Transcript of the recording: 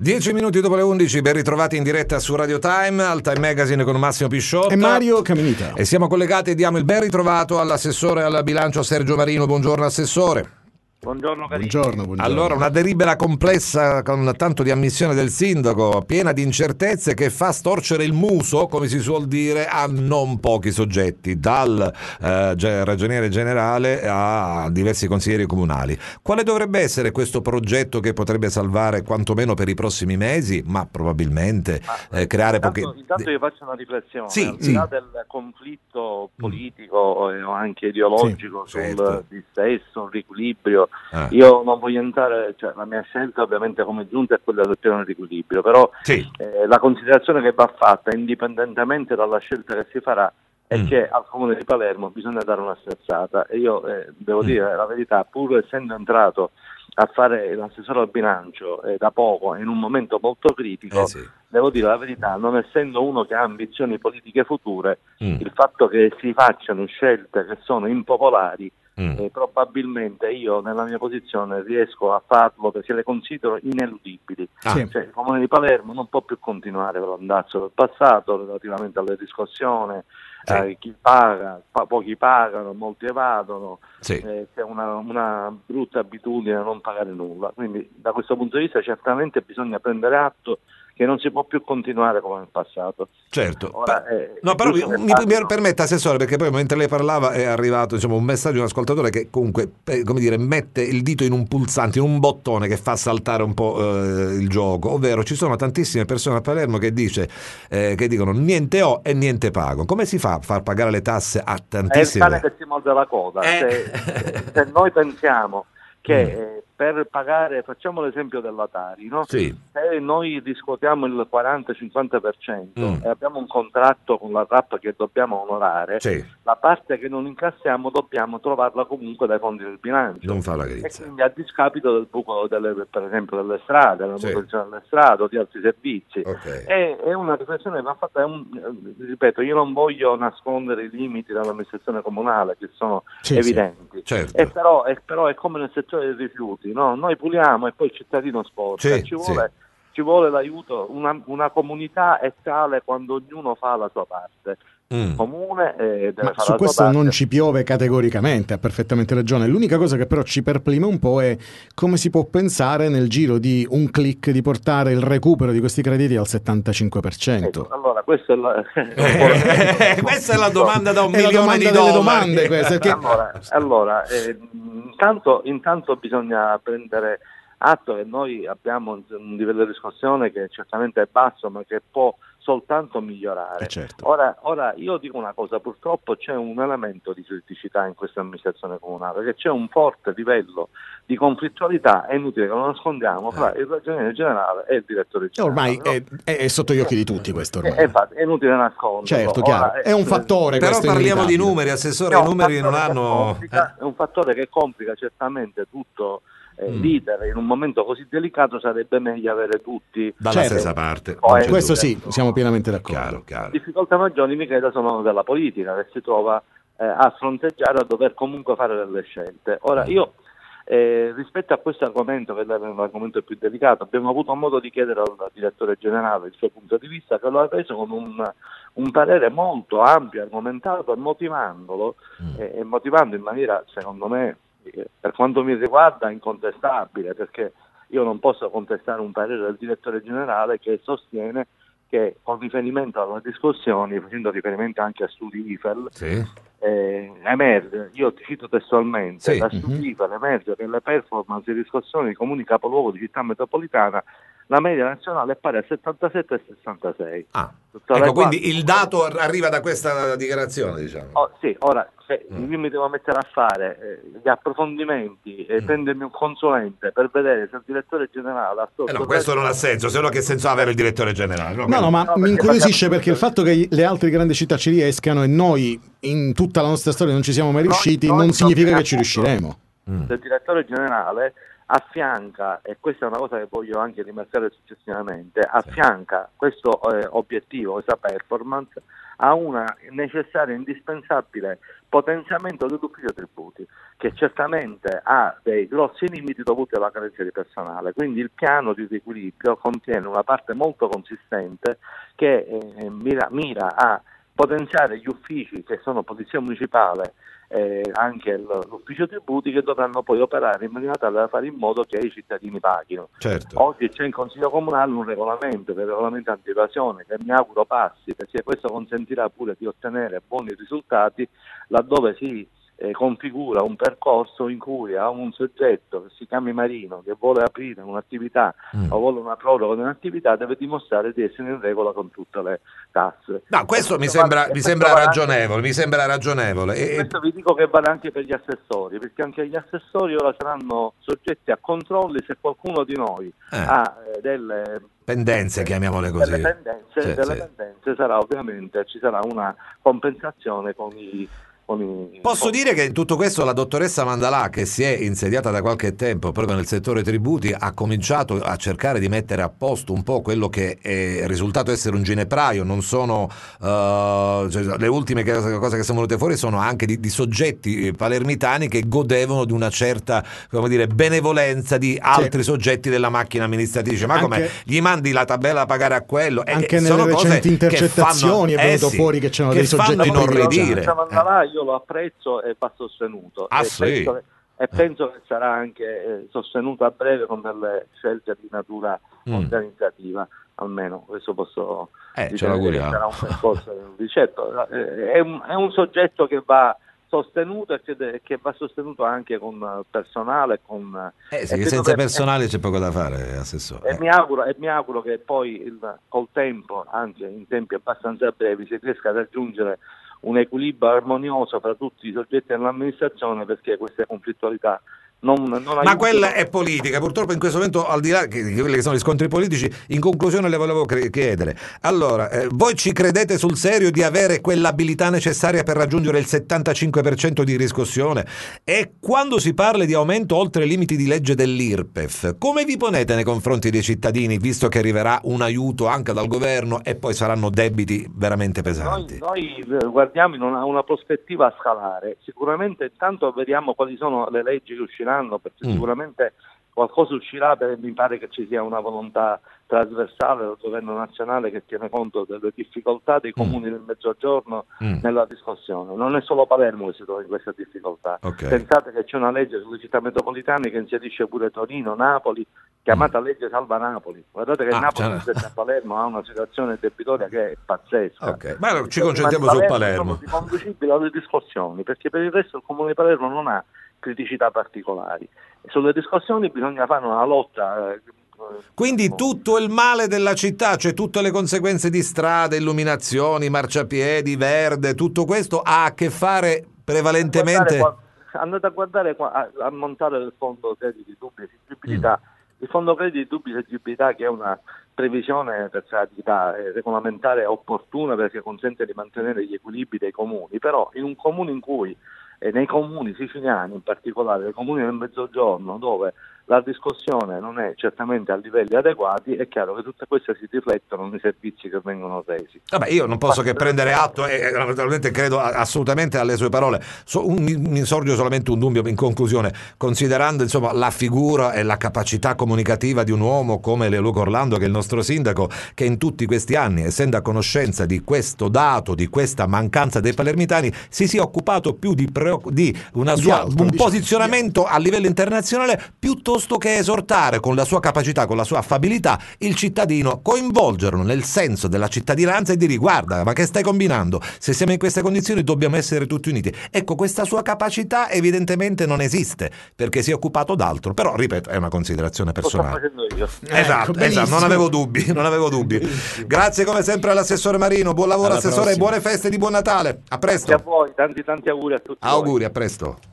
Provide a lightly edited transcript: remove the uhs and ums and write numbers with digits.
10 minuti dopo le 11, ben ritrovati in diretta su Radio Time, al Time Magazine con Massimo Pisciotta e Mario Caminita. E siamo collegati e diamo il ben ritrovato all'assessore al bilancio Sergio Marino. Buongiorno assessore. Buongiorno, buongiorno. Allora, una delibera complessa con tanto di ammissione del sindaco, piena di incertezze, che fa storcere il muso, come si suol dire, a non pochi soggetti, dal ragioniere generale a diversi consiglieri comunali. Quale dovrebbe essere questo progetto che potrebbe salvare quantomeno per i prossimi mesi, ma probabilmente creare Intanto io faccio una riflessione, al di là del conflitto politico o anche ideologico sul dissesto, riequilibrio. Io non voglio entrare, la mia scelta ovviamente come giunta è quella del piano di equilibrio, però la considerazione che va fatta indipendentemente dalla scelta che si farà è che al Comune di Palermo bisogna dare una sterzata, e io devo dire la verità, pur essendo entrato a fare l'assessore al bilancio da poco, in un momento molto critico, devo dire la verità, non essendo uno che ha ambizioni politiche future, il fatto che si facciano scelte che sono impopolari, probabilmente io nella mia posizione riesco a farlo perché le considero ineludibili. Il Comune di Palermo non può più continuare con l'andazzo del passato relativamente alle riscossioni. Chi paga, pochi pagano, molti evadono, c'è una brutta abitudine a non pagare nulla, quindi da questo punto di vista certamente bisogna prendere atto che non si può più continuare come nel passato. Certo. Ora, però mi permetta, assessore, perché poi mentre lei parlava è arrivato un messaggio di un ascoltatore che comunque mette il dito in un pulsante, in un bottone che fa saltare un po' il gioco, ovvero ci sono tantissime persone a Palermo che dicono niente ho e niente pago. Come si fa a far pagare le tasse a tantissime? È il cane che si morde la coda. Se noi pensiamo che per pagare, facciamo l'esempio della Tari, no? Se noi riscuotiamo il 40-50% e abbiamo un contratto con la TAP che dobbiamo onorare, la parte che non incassiamo dobbiamo trovarla comunque dai fondi del bilancio. Non fa la grizza. E quindi a discapito del buco per esempio delle strade, della manutenzione delle strade o di altri servizi. È una riflessione che va fatta, ripeto, io non voglio nascondere i limiti dell'amministrazione comunale che sono evidenti. Però è come nel settore dei rifiuti. No? Noi puliamo e poi il cittadino sporca, ci vuole l'aiuto, una comunità è tale quando ognuno fa la sua parte. Il comune deve fare la su sua questo parte. Non ci piove categoricamente, ha perfettamente ragione. L'unica cosa che però ci perplima un po' è come si può pensare nel giro di un click di portare il recupero di questi crediti al 75%. Allora questa è la domanda da un milione di dollari. Domande queste, che... intanto bisogna prendere atto che noi abbiamo un livello di riscossione che certamente è basso, ma che può soltanto migliorare. Ora io dico una cosa, purtroppo c'è un elemento di criticità in questa amministrazione comunale, perché c'è un forte livello di conflittualità, è inutile che lo nascondiamo, fra il ragioniere generale e il direttore generale. Ormai è sotto gli occhi di tutti questo ormai. È inutile nasconderlo. Certo, chiaro. È un fattore. Però parliamo di numeri, assessore, i numeri non hanno... È un fattore che complica certamente tutto l'iter. In un momento così delicato sarebbe meglio avere tutti dalla stessa parte. Questo sì, siamo pienamente d'accordo. Chiaro. Difficoltà maggiori mi credo sono della politica, che si trova a fronteggiare, a dover comunque fare delle scelte. Ora io rispetto a questo argomento, che è l'argomento più delicato, abbiamo avuto modo di chiedere al direttore generale il suo punto di vista, che lo ha reso con un parere molto ampio, argomentato, e motivandolo e motivando in maniera, secondo me, per quanto mi riguarda, incontestabile, perché io non posso contestare un parere del direttore generale che sostiene che, con riferimento alle discussioni, facendo riferimento anche a studi IFEL, emerge, io ti cito testualmente, da studi IFEL emerge che le performance di riscossione di comuni capoluogo di città metropolitana, la media nazionale è pari a 77 e 66. Quindi il dato arriva da questa dichiarazione, diciamo. Ora io mi devo mettere a fare gli approfondimenti e prendermi un consulente per vedere se il direttore generale ha questo non ha senso, se no che senso ha avere il direttore generale? Ma mi incuriosisce perché il fatto che le altre grandi città ci riescano e noi in tutta la nostra storia non ci siamo mai riusciti non significa che ci riusciremo. Il direttore generale affianca, e questa è una cosa che voglio anche rimarcare successivamente, affianca questo obiettivo, questa performance, a una necessaria e indispensabile potenziamento dell'ufficio tributi, che certamente ha dei grossi limiti dovuti alla carenza di personale. Quindi il piano di riequilibrio contiene una parte molto consistente che mira a potenziare gli uffici che sono polizia municipale, anche l'ufficio tributi, che dovranno poi operare in maniera tale da fare in modo che i cittadini paghino. Certo. Oggi c'è in Consiglio Comunale un regolamento, che è il regolamento anti-evasione, che mi auguro passi, perché questo consentirà pure di ottenere buoni risultati laddove si configura un percorso in cui a un soggetto che si chiami Marino, che vuole aprire un'attività o vuole una proroga di un'attività, deve dimostrare di essere in regola con tutte le tasse. No, questo mi sembra ragionevole. E questo vi dico che vale anche per gli assessori, perché anche gli assessori ora saranno soggetti a controlli se qualcuno di noi ha delle pendenze, chiamiamole così. Delle pendenze sarà, ovviamente ci sarà una compensazione con i Posso dire che in tutto questo la dottoressa Mandalà, che si è insediata da qualche tempo proprio nel settore tributi, ha cominciato a cercare di mettere a posto un po' quello che è risultato essere un ginepraio. Non sono le ultime cose che sono venute fuori sono anche di soggetti palermitani che godevano di una certa, come dire, benevolenza di altri soggetti della macchina amministrativa. Ma come gli mandi la tabella da pagare a quello? Anche nelle recenti intercettazioni è venuto fuori che c'erano dei soggetti inorridire. Io lo apprezzo e va sostenuto. Penso che sarà anche sostenuto a breve con delle scelte di natura organizzativa, almeno questo posso dire. Ce l'auguriamo. Sarà un percorso di certo, è un soggetto che va sostenuto e che va sostenuto anche con personale, senza personale c'è poco da fare, assessore. E mi auguro che poi col tempo, anche in tempi abbastanza brevi, si riesca a raggiungere un equilibrio armonioso fra tutti i soggetti dell'amministrazione, perché queste conflittualità ma quella è politica, purtroppo in questo momento, al di là di quelli che sono gli scontri politici. In conclusione le volevo chiedere, allora, voi ci credete sul serio di avere quell'abilità necessaria per raggiungere il 75% di riscossione? E quando si parla di aumento oltre i limiti di legge dell'IRPEF, come vi ponete nei confronti dei cittadini, visto che arriverà un aiuto anche dal governo e poi saranno debiti veramente pesanti? Noi guardiamo in una prospettiva a scalare. Sicuramente intanto vediamo quali sono le leggi che usciranno, perché sicuramente qualcosa uscirà, mi pare che ci sia una volontà trasversale del governo nazionale che tiene conto delle difficoltà dei comuni del Mezzogiorno nella discussione. Non è solo Palermo che si trova in questa difficoltà. Pensate che c'è una legge sulle città metropolitane che inserisce pure Torino, Napoli, chiamata legge Salva Napoli. Guardate che Napoli rispetto a Palermo ha una situazione debitoria che è pazzesca. Ma ci concentriamo su Palermo. Sono riconducibili alle discussioni, perché per il resto il comune di Palermo non ha criticità particolari. Sulle discussioni bisogna fare una lotta. Quindi tutto il male della città, cioè tutte le conseguenze di strade, illuminazioni, marciapiedi, verde, tutto questo ha a che fare prevalentemente. Andate a guardare a montare il fondo crediti di dubbia esigibilità. Il fondo crediti di dubbia esigibilità, che è una previsione per attività regolamentare opportuna, perché consente di mantenere gli equilibri dei comuni, però in un comune in cui nei comuni siciliani, in particolare nei comuni del Mezzogiorno, dove la discussione non è certamente a livelli adeguati, è chiaro che tutte queste si riflettono nei servizi che vengono resi. Vabbè, io non posso che prendere atto e naturalmente credo assolutamente alle sue parole. Mi sorge solamente un dubbio in conclusione, considerando insomma la figura e la capacità comunicativa di un uomo come Leoluca Orlando, che è il nostro sindaco, che in tutti questi anni, essendo a conoscenza di questo dato, di questa mancanza dei palermitani, si sia occupato più di un posizionamento a livello internazionale, piuttosto che esortare con la sua capacità, con la sua affabilità, il cittadino, coinvolgerlo nel senso della cittadinanza e dire: guarda, ma che stai combinando? Se siamo in queste condizioni dobbiamo essere tutti uniti. Ecco, questa sua capacità evidentemente non esiste, perché si è occupato d'altro, però ripeto, è una considerazione personale. Esatto, non avevo dubbi. Benissimo. Grazie come sempre all'assessore Marino, buon lavoro. Alla assessore, prossima. Buone feste di buon Natale, a presto. Grazie a voi, tanti auguri a tutti. Auguri, a presto.